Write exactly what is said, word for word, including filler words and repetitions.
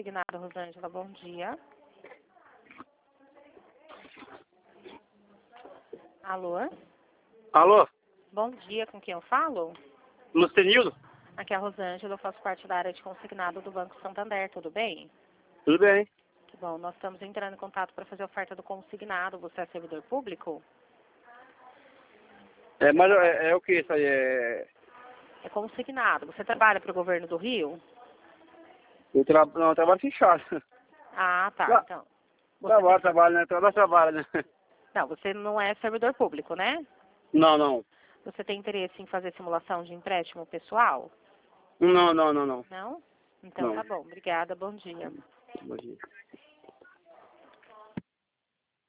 consignado, Rosângela. Bom dia. Alô? Alô? Bom dia, com quem eu falo? Lucenildo? Aqui é a Rosângela, eu faço parte da área de consignado do Banco Santander, tudo bem? Tudo bem? Que bom, nós estamos entrando em contato para fazer a oferta do consignado. Você é servidor público? É, mas é, é o que isso aí? É... É consignado. Você trabalha para o governo do Rio? Eu, tra... não, eu trabalho fechado. Ah, tá. Tra... Então, você Trabalho, tem... trabalho, né? Trabalho, trabalho, né? Não, você não é servidor público, né? Não, não. Você tem interesse em fazer simulação de empréstimo pessoal? Não, não, não, não. Não? Então Não. tá bom. Obrigada. Bom dia. Bom dia.